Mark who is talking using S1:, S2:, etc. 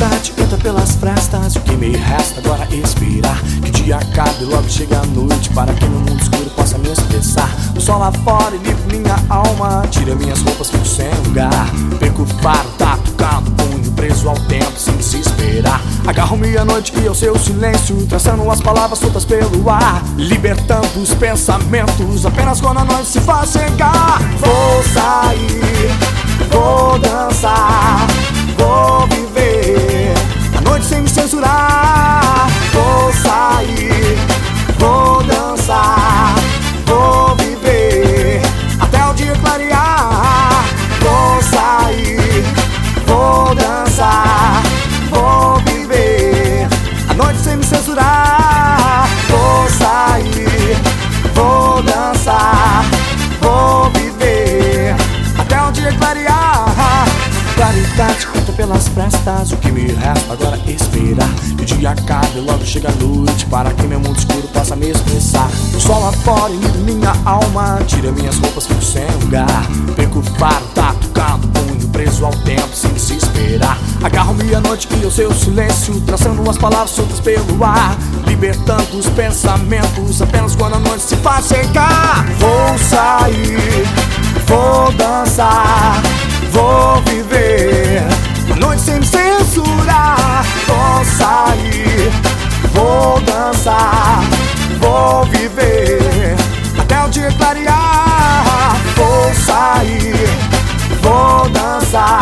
S1: Claridade entra pelas frestas, o que me resta agora é esperar que o dia acabe e logo chegue a noite, para que no mundo escuro possa me expressar. O sol lá fora e livre minha alma, tira minhas roupas, fico sem lugar. Perco o faro, tá tocando, punho preso ao tempo sem se esperar. Agarro-me à noite e ao seu silêncio, traçando as palavras soltas pelo ar, libertando os pensamentos apenas quando a noite se faz chegar. Vou sair, vou dançar, vou viver a noite sem me censurar. Vou sair, vou dançar, vou viver até o dia clarear. Vou sair, vou dançar, vou viver a noite sem me censurar. Vou sair, vou dançar, vou viver até o dia clarear. Claridade entra pelas frestas, o que me resta agora é esperar que o dia acabe e logo chega a noite, para que meu mundo escuro possa me expressar. O sol lá fora ilumina minha alma, tira minhas roupas, fico sem lugar. Perco o faro, tá tocando, punho preso ao tempo sem se esperar. Agarro-me à noite e ao seu silêncio, traçando as palavras soltas pelo ar, libertando os pensamentos apenas quando a noite se faz chegar. Vou sair, vou dançar, vou viver a noite sem me censurar. Vou sair, vou dançar, vou viver até o dia clarear. Vou sair, vou dançar,